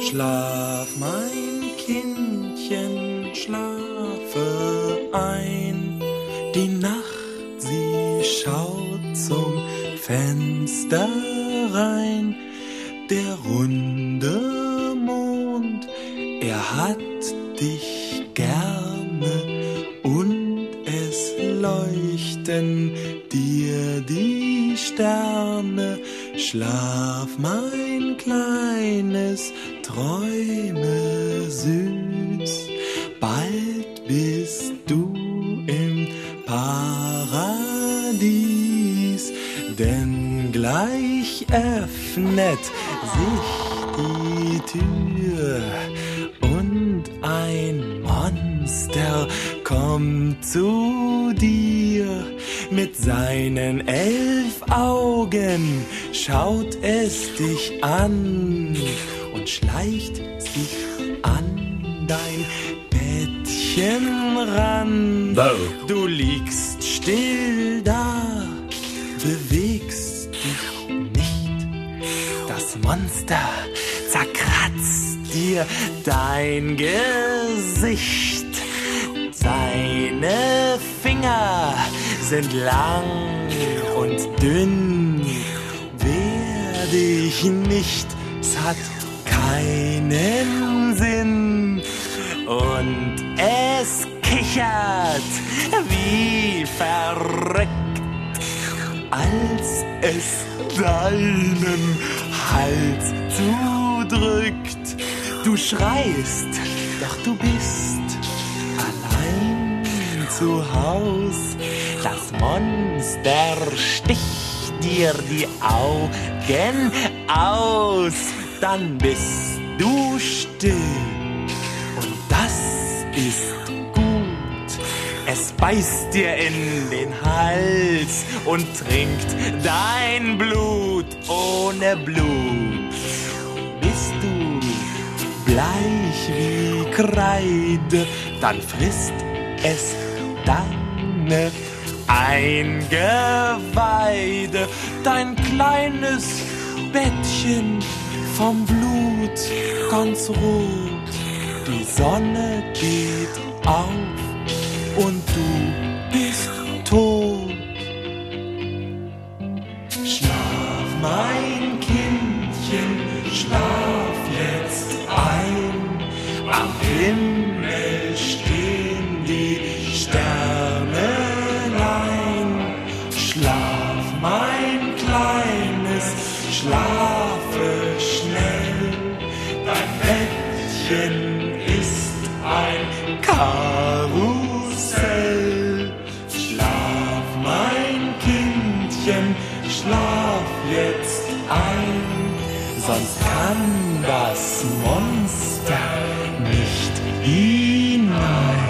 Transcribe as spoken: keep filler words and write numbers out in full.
Schlaf, mein Kindchen, schlafe ein. Die Nacht, sie schaut zum Fenster rein. Der runde Mond, er hat dich gerne und es leuchten dir die Sterne. Schlaf, mein kleines, träume süß, bald bist du im Paradies, denn gleich öffnet sich die Tür und ein Monster kommt zu dir. Mit seinen elf Augen schaut es dich an und schleicht sich an dein Bettchen ran. Wow. Du liegst still da, bewegst dich nicht. Das Monster zerkratzt dir dein Gesicht. Seine Finger sind lang und dünn. Wehr dich nicht, es hat keinen Sinn. Und es kichert wie verrückt, als es deinen Hals zudrückt. Du schreist, doch du bist allein zu Haus. Das Monster sticht dir die Augen aus. Dann bist du still und das ist gut. Es beißt dir in den Hals und trinkt dein Blut. Ohne Blut bist du bleich wie Kreide, dann frisst es deine Eingeweide. Dein kleines Bettchen vom Blut ganz rot. Die Sonne geht auf und du bist tot. Schlaf, mein Kindchen, schlaf jetzt ein. Am Himmel stehen die Sternelein. Schlaf, mein Kleines, schlafe schnell. Dein Bettchen ist ein Karussell. Schlaf, mein Kindchen, schlaf jetzt ein, sonst kann das Monster nicht hinein.